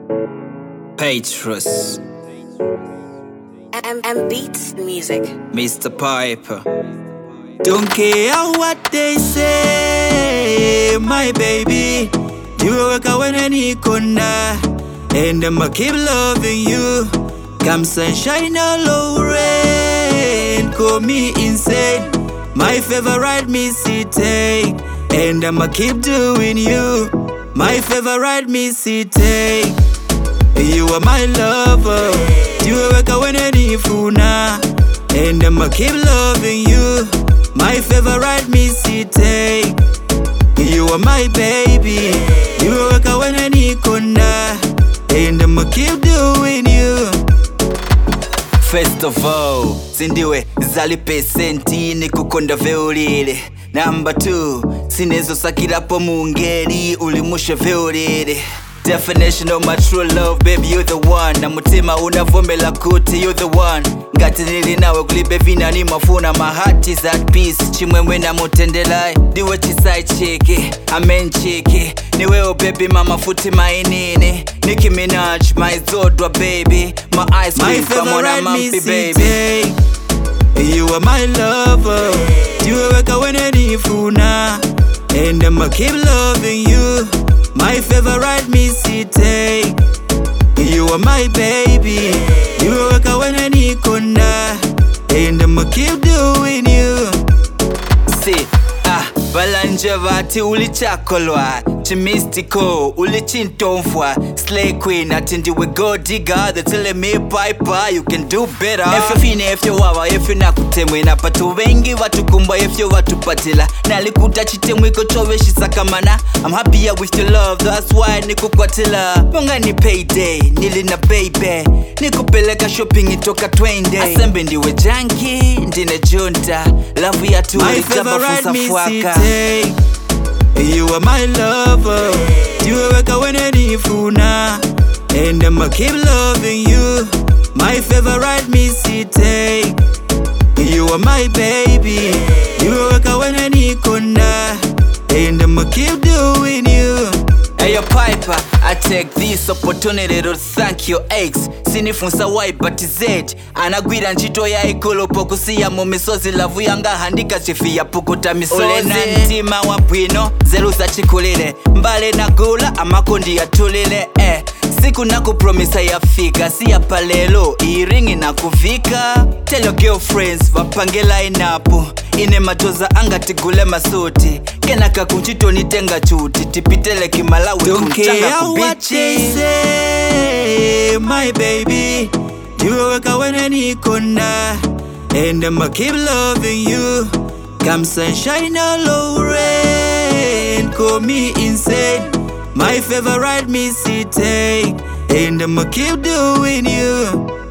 Petrus, M Beats Music. Mr. Piper. Don't care what they say, my baby. You work out when any corner, and I'ma keep loving you. Come sunshine or rain, call me insane. My favorite Missy take, and I'ma keep doing you. My favorite Missy take. You are my lover. You work out when any funa, and I'ma keep loving you. My favorite Missy take. You are my baby. You work out when any corner, and I'ma keep doing you. First of all, sindiwe zali pesenti nikukonda veulile. Number 2, sinezo sakirapo mungeri ulimushe veulile. Definition of my true love, baby, you're the one. Na mutima unavomela kuti, you're the one. Ngati nili nawe kulibe vina ni mafuna. My heart is at peace, chimwemwe na mutendelai. Diwe chisai chiki, amen chiki. Ni weo baby, mama futi mainini. Nicki Minaj, my Zodwa baby. My eyes cream pamona mampi baby. You are my lover. You weka weneni funa, and I'ma keep loving you. My favorite Missy take. You are my baby. You work out when any corner, and I'ma keep doing you. See, balanje vati ulichakolwa, chimistiko ulichintomfwa. Slay queen atindiwe go digger. They telling me Piper you can do better. If you wawa, if you nakutemwe na patu wengi watukumba, if you watupatila nalikuta chitemwe kochowe shisakamana. I'm happier with your love, that's why nikukwatila. Munga ni payday, nili na baby. Nikupeleka shopping itoka twende. Asembe ndiwe junkie, ndine junta. Love ya tu ulitaba fusa fuaka. You are my lover. You weka weneni funa, and I'ma keep loving you. My favorite Missy take. You are my baby. You weka weneni kona, and I'ma keep doing you. Hey, Piper, I take this opportunity to thank your ex. Sinifunsa waibatize anagwira ntchito ya ikolo pokusiya mu misozi lavu yanga handika chifia pukuta misozi. Olena ntima wa bwino zelu za chikulile mbale na gula amakondi ya tulile siku nakupromisa yafika siya palelo iringi na kuvika. Tell your girlfriends vapange line up ine matoza anga tigule masuti kenaka kunchito nitenga chuti tipitele kimalawi kuntanga kubichi. Say, my baby, you work out when any corner, and I'ma keep loving you. Come sunshine or rain, call me insane. My favorite Missy take, and I'ma keep doing you.